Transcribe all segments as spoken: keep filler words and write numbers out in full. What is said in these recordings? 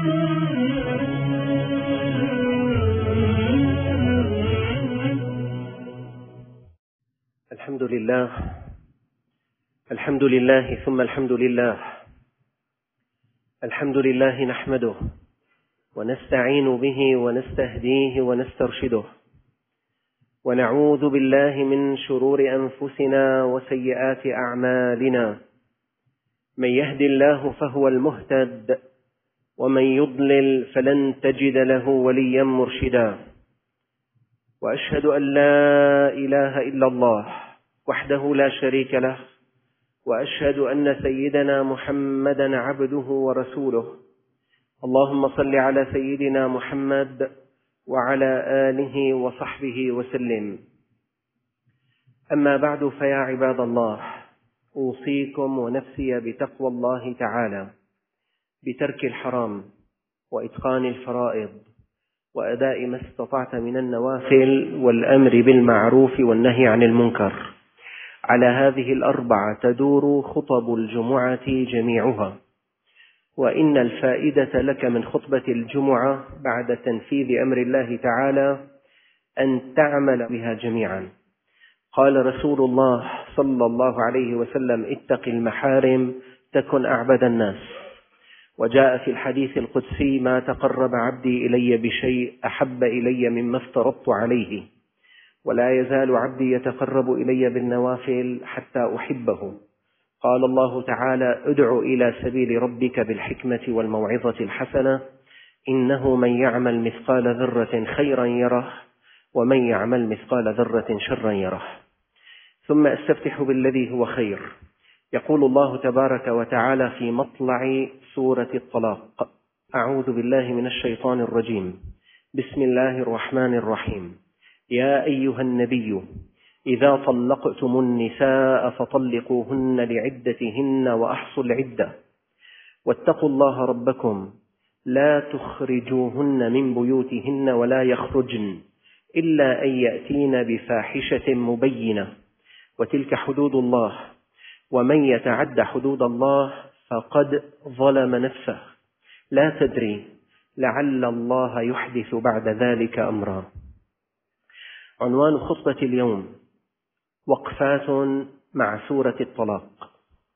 الحمد لله الحمد لله ثم الحمد لله الحمد لله نحمده ونستعين به ونستهديه ونسترشده ونعوذ بالله من شرور أنفسنا وسيئات أعمالنا. من يهد الله فهو المهتد ومن يضلل فلن تجد له وليا مرشدا. وأشهد أن لا إله إلا الله وحده لا شريك له، وأشهد أن سيدنا محمدا عبده ورسوله. اللهم صل على سيدنا محمد وعلى آله وصحبه وسلم. أما بعد، فيا عباد الله، أوصيكم ونفسي بتقوى الله تعالى، بترك الحرام وإتقان الفرائض وأداء ما استطعت من النوافل والأمر بالمعروف والنهي عن المنكر. على هذه الأربعة تدور خطب الجمعة جميعها، وإن الفائدة لك من خطبة الجمعة بعد تنفيذ أمر الله تعالى أن تعمل بها جميعا. قال رسول الله صلى الله عليه وسلم: اتق المحارم تكن أعبد الناس. وجاء في الحديث القدسي: ما تقرب عبدي إلي بشيء أحب إلي مما افترضت عليه، ولا يزال عبدي يتقرب إلي بالنوافل حتى أحبه. قال الله تعالى: ادع إلى سبيل ربك بالحكمة والموعظة الحسنة، إنه من يعمل مثقال ذرة خيرا يره، ومن يعمل مثقال ذرة شرا يره. ثم استفتح بالذي هو خير. يقول الله تبارك وتعالى في مطلع سورة الطلاق: أعوذ بالله من الشيطان الرجيم، بسم الله الرحمن الرحيم. يا أيها النبي إذا طلقتم النساء فطلقوهن لعدتهن وأحصوا العدة، واتقوا الله ربكم لا تخرجوهن من بيوتهن ولا يخرجن إلا أن يأتين بفاحشة مبينة، وتلك حدود الله، ومن يتعد حدود الله فقد ظلم نفسه، لا تدري لعل الله يحدث بعد ذلك أمرا. عنوان خطبة اليوم: وقفات مع سورة الطلاق.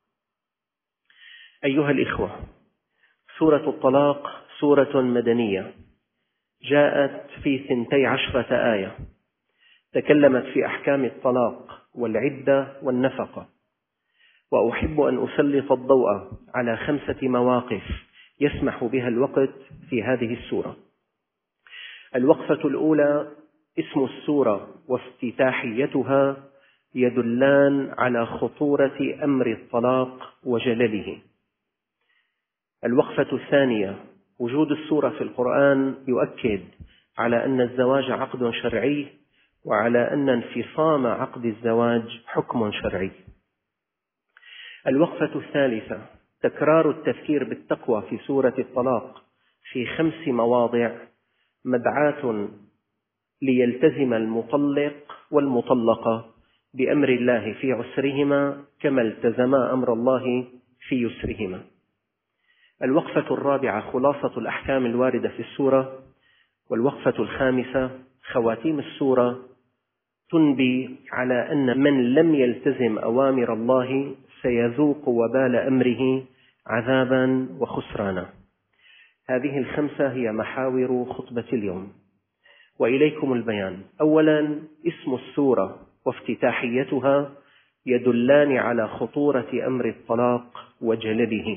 أيها الإخوة، سورة الطلاق سورة مدنية جاءت في ثنتي عشرة آية، تكلمت في أحكام الطلاق والعدة والنفقة. وأحب أن أسلط الضوء على خمسة مواقف يسمح بها الوقت في هذه السورة. الوقفة الأولى: اسم السورة وافتتاحيتها يدلان على خطورة أمر الطلاق وجلله. الوقفة الثانية: وجود السورة في القرآن يؤكد على أن الزواج عقد شرعي، وعلى أن انفصام عقد الزواج حكم شرعي. الوقفة الثالثة: تكرار التذكير بالتقوى في سورة الطلاق في خمس مواضع مدعاة ليلتزم المطلق والمطلقة بأمر الله في عسرهما كما التزما أمر الله في يسرهما. الوقفة الرابعة: خلاصة الأحكام الواردة في السورة. والوقفة الخامسة: خواتيم السورة تنبي على أن من لم يلتزم أوامر الله سيذوق وبال أمره عذابا وخسرانا. هذه الخمسة هي محاور خطبة اليوم، وإليكم البيان. أولا، اسم السورة وافتتاحيتها يدلان على خطورة أمر الطلاق وجلله.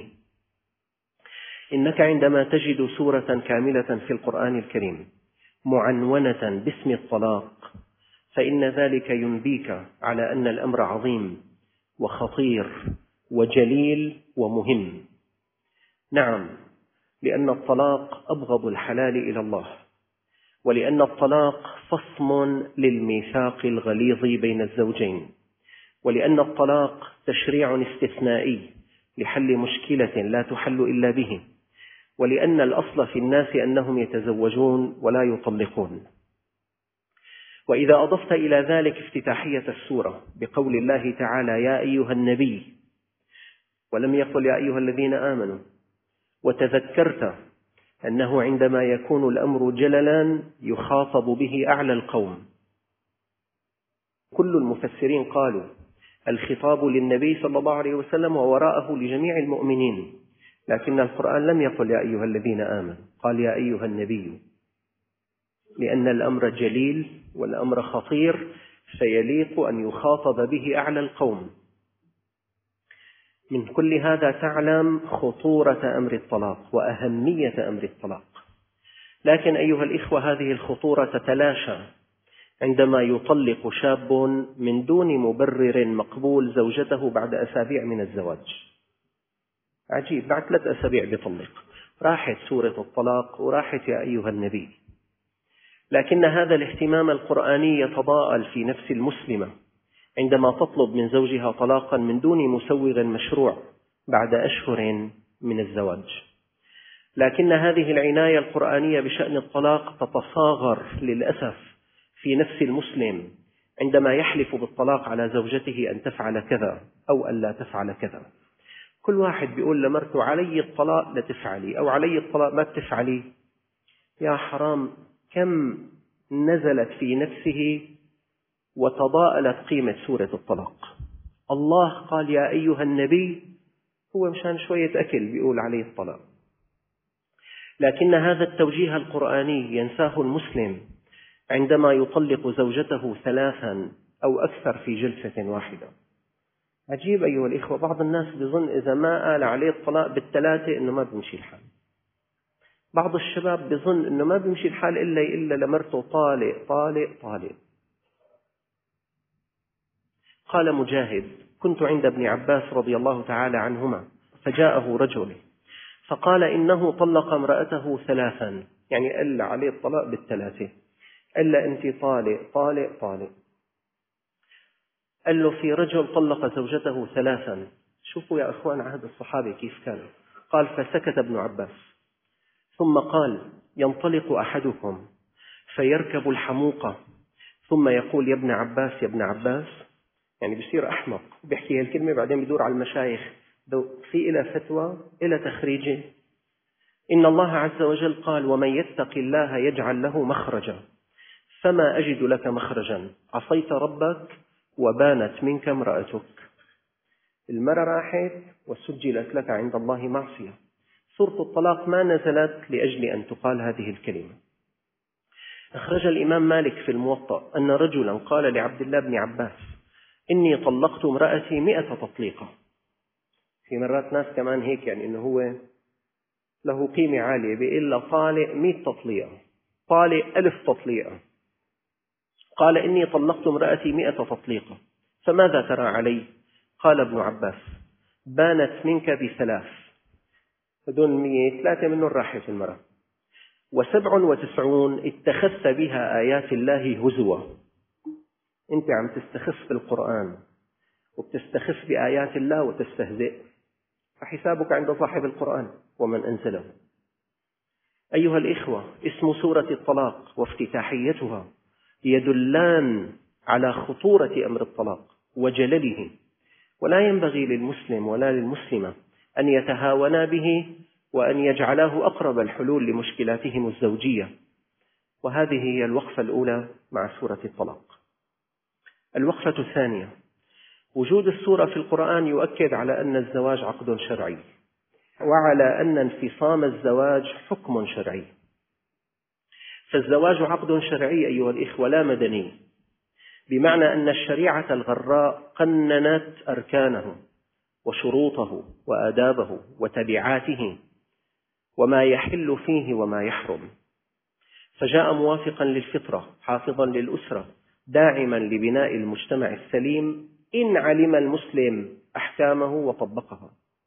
إنك عندما تجد سورة كاملة في القرآن الكريم معنونة باسم الطلاق، فإن ذلك ينبيك على أن الأمر عظيم وخطير وجليل ومهم. نعم، لأن الطلاق أبغض الحلال إلى الله، ولأن الطلاق فصم للميثاق الغليظ بين الزوجين، ولأن الطلاق تشريع استثنائي لحل مشكلة لا تحل إلا به، ولأن الأصل في الناس أنهم يتزوجون ولا يطلقون. وإذا أضفت إلى ذلك افتتاحية السورة بقول الله تعالى: يا أيها النبي، ولم يقل يا أيها الذين آمنوا، وتذكرت أنه عندما يكون الأمر جللا يخاطب به أعلى القوم. كل المفسرين قالوا الخطاب للنبي صلى الله عليه وسلم ووراءه لجميع المؤمنين، لكن القرآن لم يقل يا أيها الذين آمنوا، قال يا أيها النبي، لأن الأمر جليل والأمر خطير، فيليق أن يخاطب به أعلى القوم. من كل هذا تعلم خطورة أمر الطلاق وأهمية أمر الطلاق. لكن أيها الإخوة، هذه الخطورة تتلاشى عندما يطلق شاب من دون مبرر مقبول زوجته بعد أسابيع من الزواج. عجيب، بعد ثلاث أسابيع بيطلق، راحت سورة الطلاق وراحت يا أيها النبي. لكن هذا الاهتمام القرآني يتضاءل في نفس المسلمة عندما تطلب من زوجها طلاقا من دون مسوغ مشروع بعد أشهر من الزواج. لكن هذه العناية القرآنية بشأن الطلاق تتصاغر للأسف في نفس المسلم عندما يحلف بالطلاق على زوجته أن تفعل كذا أو أن لا تفعل كذا. كل واحد بيقول لمرته علي الطلاق لا تفعلي، أو علي الطلاق ما تفعلي. يا حرام، كم نزلت في نفسه وتضاءلت قيمة سورة الطلاق. الله قال يا أيها النبي، هو مشان شوية أكل بيقول عليه الطلاق. لكن هذا التوجيه القرآني ينساه المسلم عندما يطلق زوجته ثلاثا أو أكثر في جلسة واحدة. عجيب أيها الإخوة، بعض الناس بيظن إذا ما قال عليه الطلاق بالثلاثة إنه ما بيمشي الحال. بعض الشباب بيظن إنه ما بيمشي الحال إلا إلا لمرته طالق طالق طالق. قال مجاهد: كنت عند ابن عباس رضي الله تعالى عنهما، فجاءه رجل فقال إنه طلق امرأته ثلاثا، يعني قال عليه الطلاق بالثلاثة، قال له أنت طالق طالق طالق. قال له في رجل طلق زوجته ثلاثا. شوفوا يا أخوان عهد الصحابة كيف كان. قال: فسكت ابن عباس، ثم قال: ينطلق أحدكم فيركب الحموقة ثم يقول يا ابن عباس يا ابن عباس، يعني بيصير أحمق، بيحكي هالكلمة بعدين بدور على المشايخ في إلى فتوى إلى تخريجه. إن الله عز وجل قال: ومن يتق الله يجعل له مخرجا فما أجد لك مخرجا عصيت ربك وبانت منك امرأتك. المرأة راحت وسجلت لك عند الله معصية. سورة الطلاق ما نزلت لأجل أن تقال هذه الكلمة. أخرج الإمام مالك في الموطأ أن رجلا قال لعبد الله بن عباس: إني طلقت امرأتي مئة تطليقة. في مرات ناس كمان هيك، يعني إنه هو له قيمة عالية، بيقول له طالق مئة تطليقة، طالق ألف تطليقة. قال: إني طلقت امرأتي مئة تطليقة، فماذا ترى علي؟ قال ابن عباس: بانت منك بثلاث، هدول مئة ثلاثة منهم راحت المرأة، وسبع وتسعون اتخذت بها آيات الله هزوا. أنت عم تستخف بالقرآن وبتستخف بآيات الله وتستهزئ، فحسابك عند صاحب القرآن ومن أنزله. أيها الإخوة، اسم سورة الطلاق وافتتاحيتها يدلان على خطورة أمر الطلاق وجلله، ولا ينبغي للمسلم ولا للمسلمة أن يتهاونا به وأن يجعلاه أقرب الحلول لمشكلاتهم الزوجية. وهذه هي الوقفة الأولى مع سورة الطلاق. الوقفة الثانية: وجود السورة في القرآن يؤكد على أن الزواج عقد شرعي، وعلى أن انفصام الزواج حكم شرعي. فالزواج عقد شرعي أيها الإخوة لا مدني، بمعنى أن الشريعة الغراء قننت أركانه وشروطه وآدابه وتبعاته وما يحل فيه وما يحرم، فجاء موافقا للفطرة، حافظا للأسرة، داعما لبناء المجتمع السليم إن علم المسلم أحكامه وطبقها.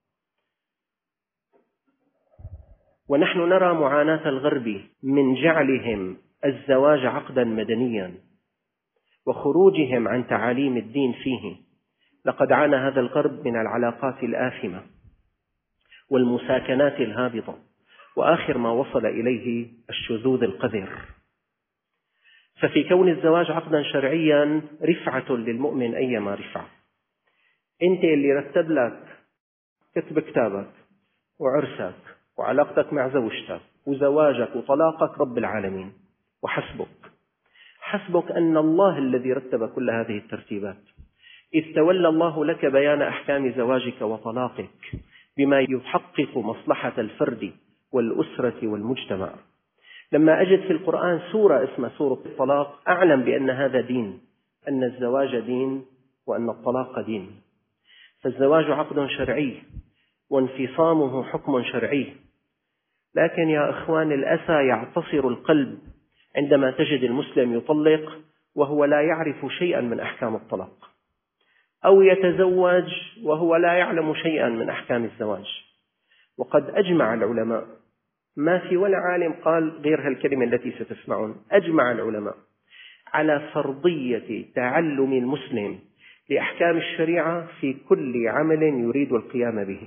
ونحن نرى معاناة الغرب من جعلهم الزواج عقدا مدنيا وخروجهم عن تعاليم الدين فيه. لقد عانى هذا الغرب من العلاقات الآثمة والمساكنات الهابطة، وآخر ما وصل إليه الشذوذ القذر. ففي كون الزواج عقدا شرعيا رفعة للمؤمن أيما رفعة. أنت اللي رتب لك كتب كتابك وعرسك وعلاقتك مع زوجتك وزواجك وطلاقك رب العالمين وحسبك. حسبك أن الله الذي رتب كل هذه الترتيبات، إذ تولى الله لك بيان أحكام زواجك وطلاقك بما يحقق مصلحة الفرد والأسرة والمجتمع. لما أجد في القرآن سورة اسمها سورة الطلاق أعلم بأن هذا دين، أن الزواج دين وأن الطلاق دين. فالزواج عقد شرعي وانفصامه حكم شرعي، لكن يا إخوان الأسى يعتصر القلب عندما تجد المسلم يطلق وهو لا يعرف شيئا من أحكام الطلاق، أو يتزوج وهو لا يعلم شيئا من أحكام الزواج. وقد أجمع العلماء، ما في ولا عالم قال غير هالكلمة التي ستسمعون، أجمع العلماء على فرضية تعلم المسلم لأحكام الشريعة في كل عمل يريد القيام به.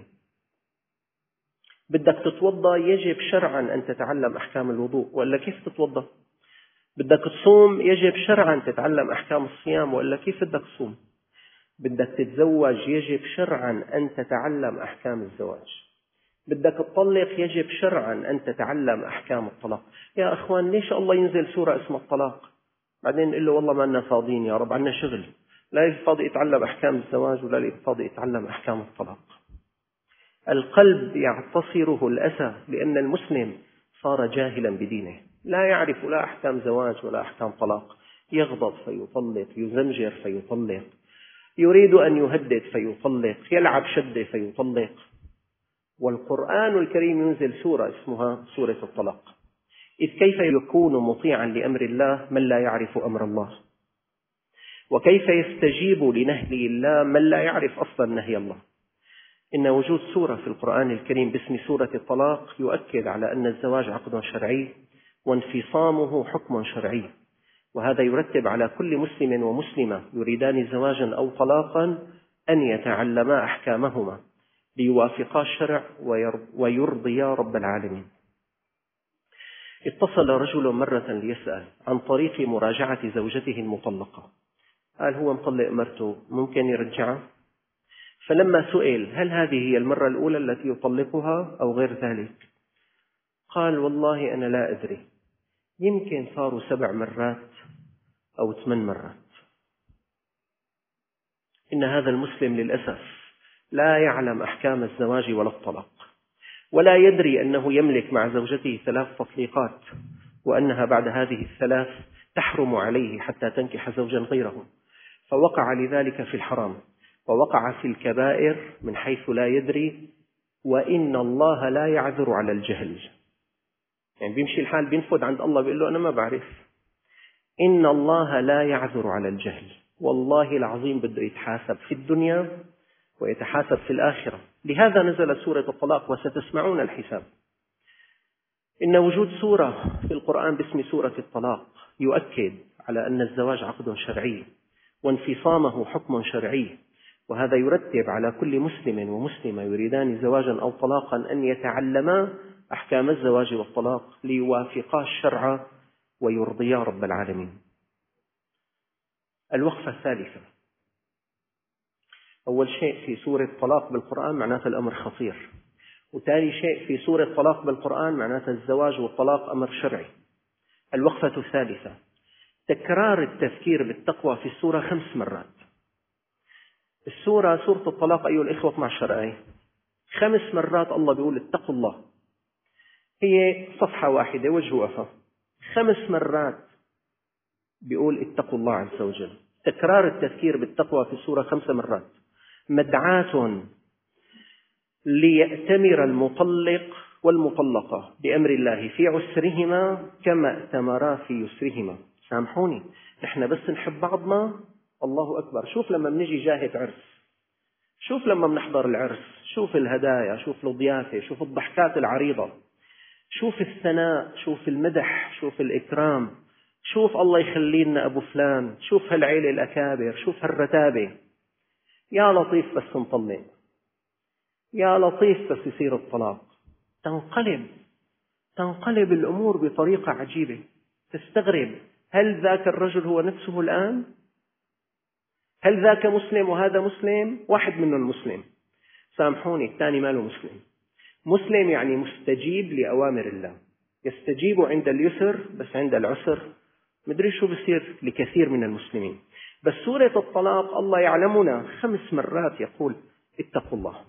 بدك تتوضأ يجب شرعا أن تتعلم أحكام الوضوء، وإلا كيف تتوضأ؟ بدك تصوم يجب شرعا تتعلم أحكام الصيام، وإلا كيف بدك تصوم؟ بدك تتزوج يجب شرعا أن تتعلم أحكام الزواج. بدك تطلق يجب شرعا أن تتعلم أحكام الطلاق. يا أخوان ليش الله ينزل سورة اسمها الطلاق بعدين نقول له والله ما لنا فاضيين يا رب، عنا شغل، لا فاضي يتعلم أحكام الزواج ولا فاضي يتعلم أحكام الطلاق؟ القلب يعتصره الأسى لأن المسلم صار جاهلا بدينه، لا يعرف لا أحكام زواج ولا أحكام طلاق، يغضب فيطلق، يزمجر فيطلق، يريد أن يهدد فيطلق، يلعب شدة فيطلق. والقرآن الكريم ينزل سورة اسمها سورة الطلاق. إذ كيف يكون مطيعا لأمر الله من لا يعرف أمر الله؟ وكيف يستجيب لنهي الله من لا يعرف أصلا نهي الله؟ إن وجود سورة في القرآن الكريم باسم سورة الطلاق يؤكد على أن الزواج عقد شرعي وانفصامه حكم شرعي، وهذا يرتب على كل مسلم ومسلمة يريدان زواجا أو طلاقا أن يتعلما أحكامهما ليوافقا الشرع ويرضيا رب العالمين. اتصل رجل مرة ليسأل عن طريق مراجعة زوجته المطلقة، قال هو مطلق مرته ممكن يرجعها؟ فلما سئل هل هذه هي المرة الأولى التي يطلقها أو غير ذلك، قال والله أنا لا أدري، يمكن صاروا سبع مرات أو ثمان مرات. إن هذا المسلم للأسف لا يعلم أحكام الزواج ولا الطلاق، ولا يدري أنه يملك مع زوجته ثلاث تطليقات، وأنها بعد هذه الثلاث تحرم عليه حتى تنكح زوجا غيره، فوقع لذلك في الحرام ووقع في الكبائر من حيث لا يدري. وإن الله لا يعذر على الجهل، يعني بيمشي الحال بينفذ عند الله بيقول له أنا ما بعرف. إن الله لا يعذر على الجهل، والله العظيم بده يتحاسب في الدنيا ويتحاسب في الآخرة. لهذا نزل سورة الطلاق وستسمعون الحساب. إن وجود سورة في القرآن باسم سورة الطلاق يؤكد على أن الزواج عقد شرعي وانفصامه حكم شرعي، وهذا يرتب على كل مسلم ومسلمة يريدان زواجا أو طلاقا أن يتعلما أحكام الزواج والطلاق ليوافقا الشرع ويرضيا رب العالمين. الوقفة الثالثة، أول شيء في سورة الطلاق بالقرآن معناته الأمر خطير، وثاني شيء في سورة الطلاق بالقرآن معناته الزواج والطلاق أمر شرعي. الوقفة الثالثة، تكرار التذكير بالتقوى في السورة خمس مرات. السورة سورة الطلاق أيها الإخوة مع الشرعي خمس مرات الله بيقول اتقوا الله، هي صفحة واحدة وجه وقفة، خمس مرات بيقول اتقوا الله عز وجل. تكرار التذكير بالتقوى في السورة خمس مرات مدعاة ليأتمر المطلق والمطلقة بأمر الله في عسرهما كما ائتمرا في يسرهما. سامحوني، نحن بس نحب بعضنا الله أكبر. شوف لما بنجي جاهة عرس، شوف لما بنحضر العرس، شوف الهدايا، شوف الضيافة، شوف الضحكات العريضة، شوف الثناء، شوف المدح، شوف الإكرام، شوف الله يخلي لنا أبو فلان، شوف هالعيلة الأكابر، شوف هالرتابة. يا لطيف بس نطلق، يا لطيف بس يصير الطلاق، تنقلب تنقلب الأمور بطريقة عجيبة. تستغرب، هل ذاك الرجل هو نفسه الآن؟ هل ذاك مسلم وهذا مسلم؟ واحد منهم مسلم، سامحوني، الثاني ماله مسلم. مسلم يعني مستجيب لأوامر الله، يستجيب عند اليسر بس عند العسر مدري شو بصير لكثير من المسلمين. بس سورة الطلاق الله يعلمنا خمس مرات يقول اتقوا الله.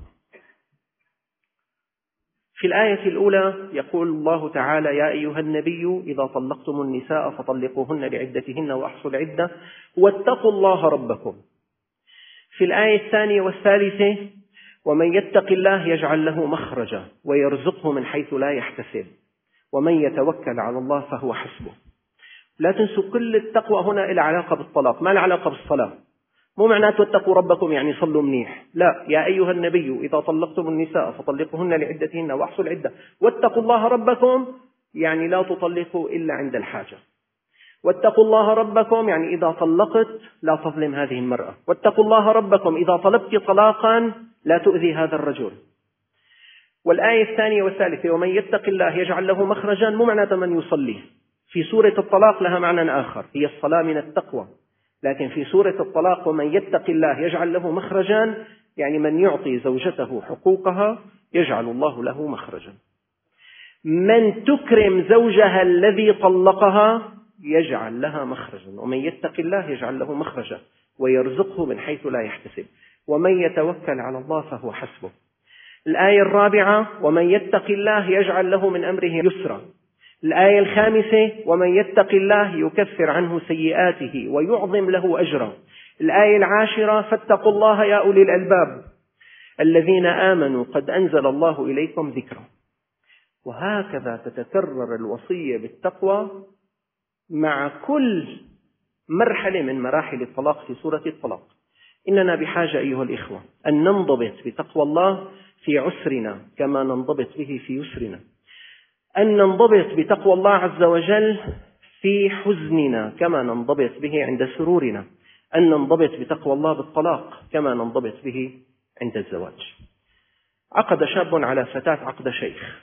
في الآية الأولى يقول الله تعالى: يا أيها النبي إذا طلقتم النساء فطلقوهن لعدتهن وأحصوا العدة واتقوا الله ربكم. في الآية الثانية والثالثة: ومن يتق الله يجعل له مخرجا ويرزقه من حيث لا يحتسب ومن يتوكل على الله فهو حسبه. لا تنسوا كل التقوى هنا إلى علاقة بالطلاق، ما العلاقة بالصلاة. مو معناته اتقوا ربكم يعني صلوا منيح، لا. يا أيها النبي إذا طلقتم النساء فطلقوهن لعدتهن وأحصوا العدة واتقوا الله ربكم يعني لا تطلقوا إلا عند الحاجة. واتقوا الله ربكم يعني إذا طلقت لا تظلم هذه المرأة. واتقوا الله ربكم إذا طلبت طلاقا لا تؤذي هذا الرجل. والآية الثانية والثالثة: ومن يتق الله يجعل له مخرجا، مو معناته من يصلي. في سورة الطلاق لها معنى آخر، هي الصلاة من التقوى. لكن في سورة الطلاق: ومن يتق الله يجعل له مخرجا يعني من يعطي زوجته حقوقها يجعل الله له مخرجا. من تكرم زوجها الذي طلقها يجعل لها مخرجا. ومن يتق الله يجعل له مخرجا ويرزقه من حيث لا يحتسب ومن يتوكل على الله فهو حسبه. الآية الرابعة: ومن يتق الله يجعل له من أمره يسرا. الآية الخامسة: ومن يتق الله يكفر عنه سيئاته ويعظم له أجرا. الآية العاشرة: فاتقوا الله يا أولي الألباب الذين آمنوا قد أنزل الله إليكم ذكرا. وهكذا تتكرر الوصية بالتقوى مع كل مرحلة من مراحل الطلاق في سورة الطلاق. إننا بحاجة أيها الإخوة أن ننضبط بتقوى الله في عسرنا كما ننضبط به في يسرنا، أن ننضبط بتقوى الله عز وجل في حزننا كما ننضبط به عند سرورنا، أن ننضبط بتقوى الله بالطلاق كما ننضبط به عند الزواج. عقد شاب على فتاة عقد شيخ،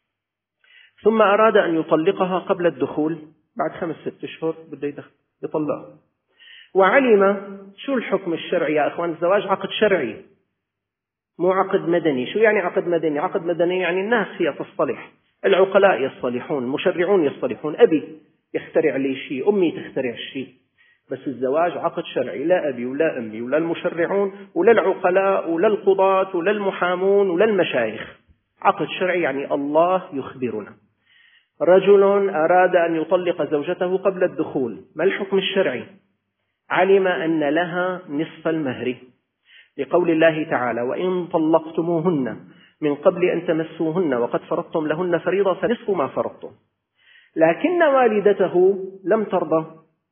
ثم أراد أن يطلقها قبل الدخول، بعد خمس ست أشهر بده يطلقها، وعلم شو الحكم الشرعي يا أخوان. الزواج عقد شرعي مو عقد مدني. شو يعني عقد مدني؟ عقد مدني يعني الناس هي تصطلح، العقلاء يصطلحون، المشرعون يصطلحون، أبي يخترع لي شيء، أمي تخترع شيء. بس الزواج عقد شرعي، لا أبي ولا أمي ولا المشرعون ولا العقلاء ولا القضاة ولا المحامون ولا المشايخ. عقد شرعي يعني الله يخبرنا. رجل أراد أن يطلق زوجته قبل الدخول، ما الحكم الشرعي؟ علم أن لها نصف المهر لقول الله تعالى: وإن طلقتموهن من قبل أن تمسوهن وقد فرضتم لهن فريضة فنصف ما فرضتم. لكن والدته لم ترضى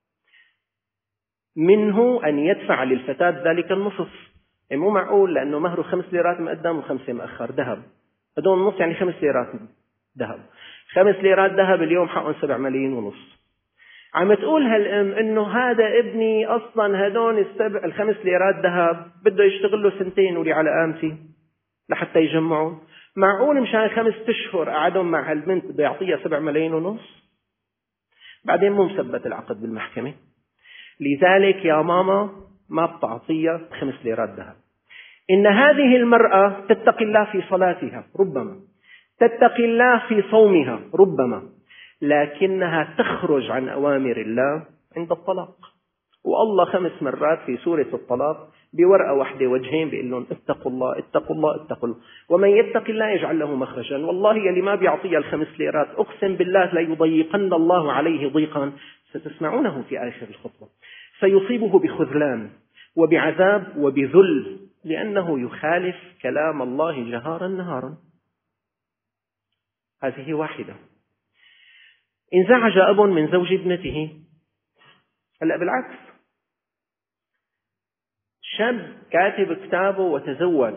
منه أن يدفع للفتاة ذلك النصف. يعني مو معقول لأنه مهره خمس ليرات مقدم وخمسة مأخر ذهب، هدول النص يعني خمس ليرات ذهب. خمس ليرات ذهب اليوم حقهم سبع ملايين ونص. عم تقول هالأم إنه هذا ابني أصلا هدون السبع الخمس ليرات ذهب بده يشتغل له سنتين ولي على قامتي لحتى يجمعوا. معقول مشان خمس أشهر قعدهم مع هالبنت بده يعطيها سبع ملايين ونص؟ بعدين مو مثبت العقد بالمحكمة، لذلك يا ماما ما بتعطيها خمس ليرات ذهب. إن هذه المرأة تتقي الله في صلاتها ربما، تتقي الله في صومها ربما، لكنها تخرج عن أوامر الله عند الطلاق. والله خمس مرات في سورة الطلاق بورقة واحدة وجهين بيقول لهم اتقوا الله اتقوا الله اتقوا الله. ومن يتق الله يجعل له مخرجا. والله يلي ما بيعطيها الخمس ليرات أقسم بالله لا يضيقن الله عليه ضيقا ستسمعونه في آخر الخطبة، سيصيبه بخذلان وبعذاب وبذل لأنه يخالف كلام الله جهارا نهارا. هذه واحدة. انزعج أب من زوج ابنته. هلأ بالعكس، شاب كاتب كتابه وتزوج،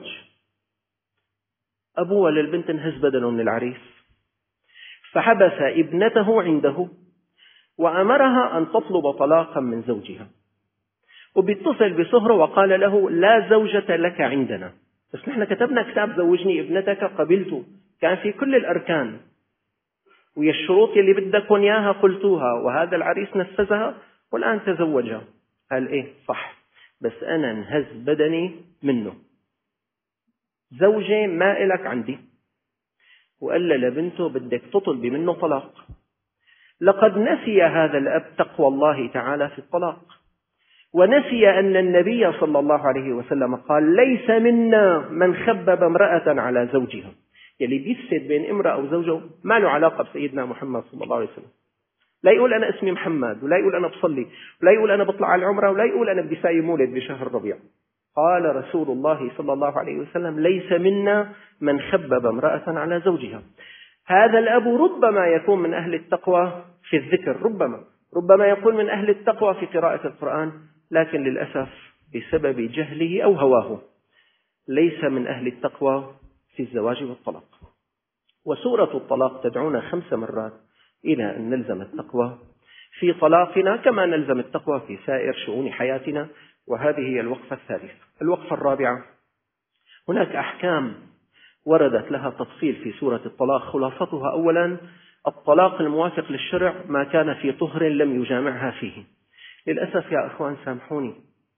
أبوه للبنت انهز بدله من العريس، فحبس ابنته عنده وأمرها أن تطلب طلاقا من زوجها، وبيتصل بصهره وقال له لا زوجة لك عندنا، بس نحن كتبنا كتاب زوجني ابنتك قبلته، كان في كل الأركان ويا الشروط اللي بدكم إياها قلتوها، وهذا العريس نفذها والآن تزوجها. قال إيه صح، بس أنا انهز بدني منه، زوجي ما إلك عندي. وقال لبنته بدك تطلبي منه طلاق. لقد نسي هذا الأب تقوى الله تعالى في الطلاق، ونسي أن النبي صلى الله عليه وسلم قال ليس منا من خبب امرأة على زوجها. يلي بيفسد بين امرأة وزوجه ما له علاقة بسيدنا محمد صلى الله عليه وسلم. لا يقول أنا اسمي محمد، ولا يقول أنا بصلي، ولا يقول أنا بطلع على العمرة، ولا يقول أنا بدي ساوي مولد بشهر الربيع. قال رسول الله صلى الله عليه وسلم ليس منا من خبب امرأة على زوجها. هذا الأب ربما يكون من أهل التقوى في الذكر، ربما ربما يكون من أهل التقوى في قراءة القرآن، لكن للأسف بسبب جهله أو هواه ليس من أهل التقوى في الزواج والطلاق. وسورة الطلاق تدعونا خمس مرات إلى أن نلزم التقوى في طلاقنا كما نلزم التقوى في سائر شؤون حياتنا، وهذه هي الوقفة الثالثة. الوقفة الرابعة، هناك أحكام وردت لها تفصيل في سورة الطلاق، خلاصتها أولا الطلاق الموافق للشرع ما كان في طهر لم يجامعها فيه. للأسف يا أخوان سامحوني،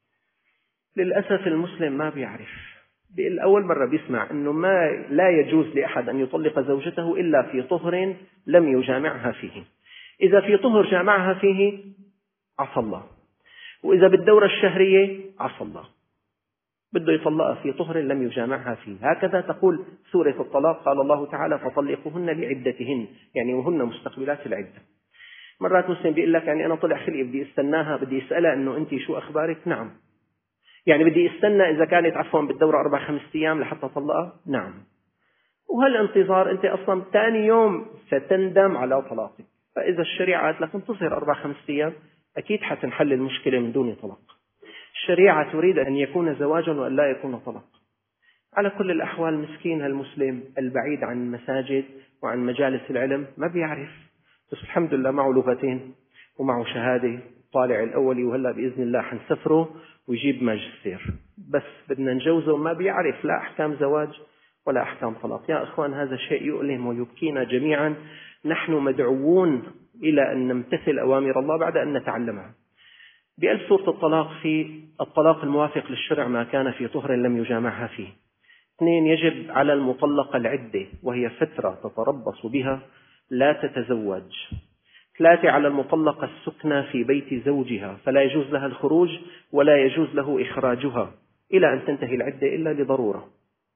للأسف المسلم ما بيعرف، بالأول مرة بيسمع أنه ما لا يجوز لأحد أن يطلق زوجته إلا في طهر لم يجامعها فيه. إذا في طهر جامعها فيه عصى الله، وإذا بالدورة الشهرية عصى الله، بده يطلقها في طهر لم يجامعها فيه. هكذا تقول سورة الطلاق، قال الله تعالى فطلقوهن لعدتهن، يعني وهن مستقبلات العدة. مرات مسلم بيقول لك يعني أنا طلع خلقي بدي استناها، بدي أسألها أنه أنت شو أخبارك؟ نعم. يعني بدي استنى إذا كانت عفوا بالدورة أربع خمس أيام لحتى أطلقها؟ نعم. وهالانتظار أنت أصلا ثاني يوم ستندم على طلاقك. فإذا الشريعة قالت لك انتظر أربع خمس أيام أكيد حتنحل المشكلة من دون طلاق. الشريعة تريد أن يكون زواجا وأن لا يكون طلاق. على كل الأحوال مسكين هالمسلم البعيد عن المساجد وعن مجالس العلم ما بيعرف، بس الحمد لله معه لغتين ومعه شهادة طالع الأولي، وهلا بإذن الله حنسفره ويجيب ماجستير، بس بدنا نجوزه ما بيعرف لا أحكام زواج ولا أحكام طلاق. يا أخوان هذا شيء يؤلم ويبكينا جميعا. نحن مدعوون إلى أن نمتثل أوامر الله بعد أن نتعلمها. بألف سورة الطلاق في الطلاق الموافق للشرع ما كان في طهر لم يجامعها فيه. اثنين، يجب على المطلقة العدة وهي فترة تتربص بها لا تتزوج. ثلاثة، على المطلقة السكنى في بيت زوجها، فلا يجوز لها الخروج ولا يجوز له إخراجها إلى أن تنتهي العدة إلا لضرورة.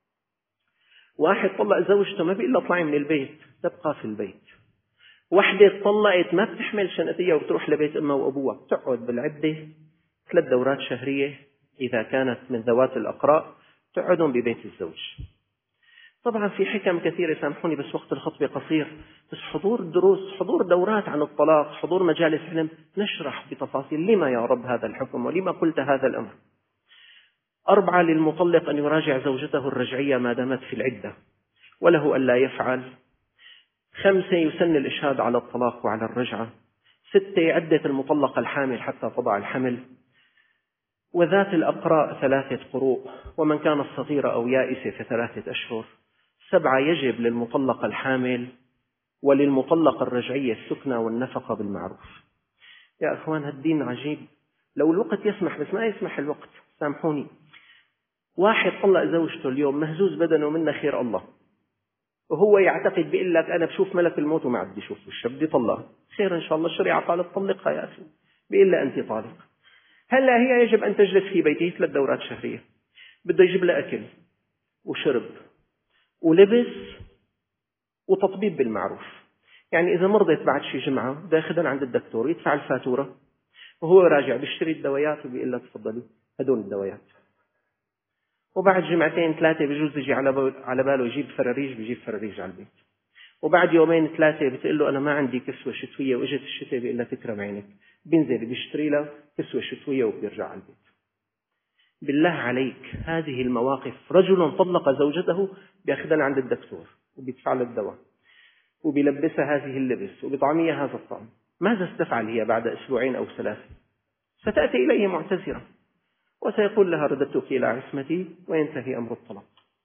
واحد طلق زوجته ما بيقول له اطلعي من البيت، تبقى في البيت. وحدة طلقت ما بتحمل شنقتها وبتروح لبيت أمها وأبوها، بتقعد بالعدة ثلاث دورات شهرية إذا كانت من ذوات الأقراء تقعدون ببيت الزوج. طبعا في حكم كثيرة، سامحوني بس وقت الخطبة قصير، بس حضور دروس، حضور دورات عن الطلاق، حضور مجالس علم، نشرح بتفاصيل لما يا رب هذا الحكم ولما قلت هذا الأمر. أربعة، للمطلق أن يراجع زوجته الرجعية ما دامت في العدة وله ألا يفعل. خمسة، يسن الإشهاد على الطلاق وعلى الرجعة. ستة، عدة المطلقة الحامل حتى تضع الحمل. وذات الأقراء ثلاثة قروء، ومن كان الصغيرة أو يائسة فثلاثة أشهر. سبعة، يجب للمطلقة الحامل وللمطلقة الرجعية السكنى والنفقة بالمعروف. يا أخوان هالدين عجيب، لو الوقت يسمح، بس ما يسمح الوقت سامحوني. واحد طلق زوجته اليوم مهزوز بدنه من خير الله، وهو يعتقد بيقول لك أنا بشوف ملك الموت وما عندي شوف وش بدي طلق. خير إن شاء الله، الشريعة قالت طلقها يا أخي، بيقول لها أنت طالق. هلا هي يجب أن تجلس في بيته ثلاث دورات شهرية، بده يجيب لها أكل وشرب ولبس وتطبيب بالمعروف. يعني إذا مرضت بعد شي جمعة داخلا عند الدكتور يدفع الفاتورة، وهو راجع بيشتري الدوايات وبيقول لها تفضلي هدول الدوايات. وبعد جمعتين ثلاثة بيجوز يجي على باله يجيب فراريج، بيجيب فراريج على البيت. وبعد يومين ثلاثة بتقول له أنا ما عندي كسوة شتوية وإجت الشتاء، بيقول لها تكرم عينك، بينزل بيشتري له كسوة شتوية وبيرجع على البيت. بالله عليك هذه المواقف، رجل طلق زوجته بيأخذها عند الدكتور وبيدفع له الدواء وبيلبسها هذه اللبس وبطعمية هذا الطعم، ماذا ستفعل هي بعد أسبوعين أو ثلاثة؟ ستأتي إليه معتذرة وسيقول لها رددتك إلى عصمتي وينتهي أمر الطلاق.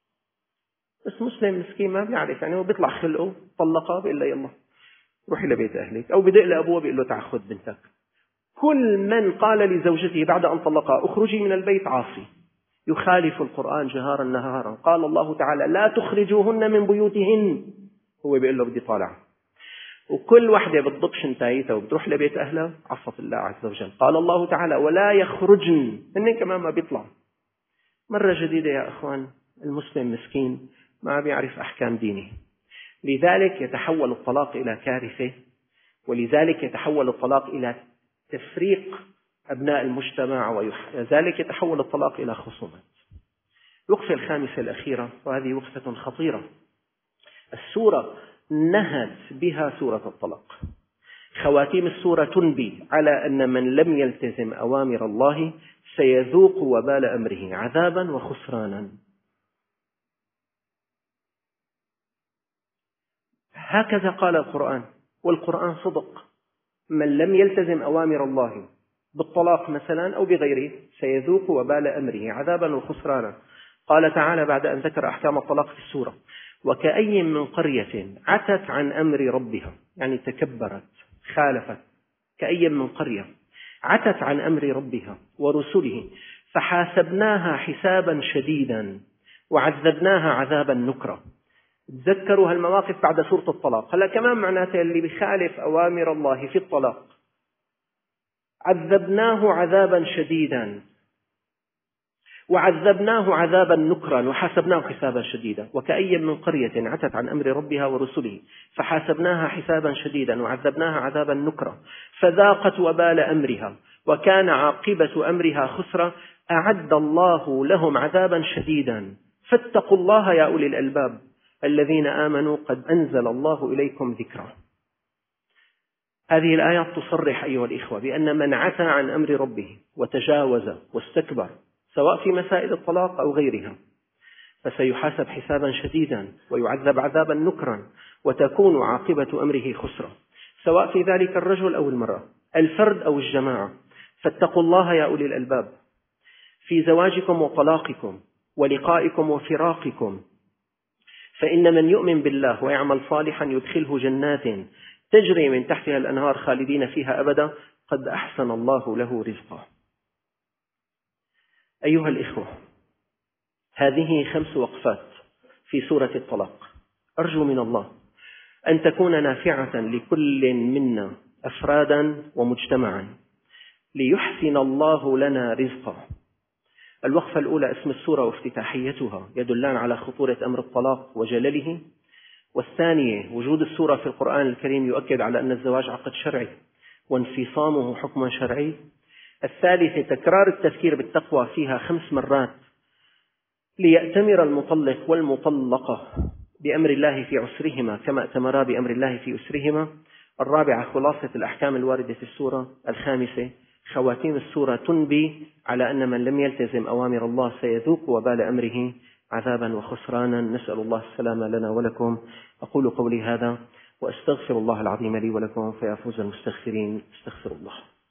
بس مسلم مسكين ما بيعرف، يعني هو بيطلع خلقه طلقها بيقول له يلا روحي لبيت أهلك، أو بدق لأبوه بيقول له تعال خذ بنتك. كل من قال لزوجته بعد أن طلقها اخرجي من البيت عاصي، يخالف القرآن جهارا نهارا. قال الله تعالى لا تخرجوهن من بيوتهن هو بيقول له بدي طالع، وكل وحدة بتضب شنتايتها وبتروح لبيت أهلها عصت الله عز وجل. قال الله تعالى ولا يخرجن، هن كمان ما بيطلع. مرة جديدة يا أخوان، المسلم مسكين ما بيعرف أحكام دينه، لذلك يتحول الطلاق إلى كارثة، ولذلك يتحول الطلاق إلى تفريق أبناء المجتمع، ولذلك يتحول الطلاق إلى خصومات. الوقفة الخامسة الأخيرة، وهذه وقفة خطيرة، السورة نهت بها سورة الطلاق. خواتيم السورة تنبي على أن من لم يلتزم أوامر الله سيذوق وبال أمره عذابا وخسرانا. هكذا قال القرآن، والقرآن صدق. من لم يلتزم أوامر الله بالطلاق مثلا أو بغيره سيذوق وبال أمره عذابا وخسرانا. قال تعالى بعد أن ذكر أحكام الطلاق في السورة: وكأي من قرية عتت عن أمر ربها، يعني تكبرت خالفت، كأي من قرية عتت عن أمر ربها ورسله فحاسبناها حسابا شديدا وعذبناها عذابا نكرا. تذكروا هالمواقف بعد سورة الطلاق. هلا كمان معناته اللي بيخالف أوامر الله في الطلاق عذبناه عذابا شديدا وعذبناه عذابا نكرا وحاسبناه حسابا شديدا. وكأي من قرية عتت عن أمر ربها ورسله فحاسبناها حسابا شديدا وعذبناها عذابا نكرا فذاقت وبال أمرها وكان عاقبة أمرها خسرا أعد الله لهم عذابا شديدا فاتقوا الله يا أولي الألباب الذين آمنوا قد أنزل الله إليكم ذكرا. هذه الآيات تصرح أيها الإخوة بأن من عتى عن أمر ربه وتجاوز واستكبر سواء في مسائل الطلاق أو غيرها فسيحاسب حسابا شديدا ويعذب عذابا نكرا وتكون عاقبة أمره خسرا، سواء في ذلك الرجل أو المرأة، الفرد أو الجماعة. فاتقوا الله يا أولي الألباب في زواجكم وطلاقكم ولقائكم وفراقكم، فإن من يؤمن بالله ويعمل صالحا يدخله جنات تجري من تحتها الأنهار خالدين فيها أبدا قد أحسن الله له رزقا. أيها الإخوة، هذه خمس وقفات في سورة الطلاق، أرجو من الله أن تكون نافعة لكل منا أفرادا ومجتمعا ليحسن الله لنا رزقا. الوقفة الأولى اسم السورة وافتتاحيتها يدلان على خطورة أمر الطلاق وجلله. والثانية وجود السورة في القرآن الكريم يؤكد على أن الزواج عقد شرعي وانفصامه حكم شرعي. الثالثة تكرار التذكير بالتقوى فيها خمس مرات ليأتمر المطلق والمطلقة بأمر الله في عسرهما كما ائتمرا بأمر الله في يسرهما. الرابعة خلاصة الأحكام الواردة في السورة. الخامسة خواتيم السورة تنبي على أن من لم يلتزم أوامر الله سيذوق وبال أمره عذابا وخسرانا. نسأل الله السلامة لنا ولكم. أقول قولي هذا وأستغفر الله العظيم لي ولكم فيا فوز المستغفرين. استغفر الله.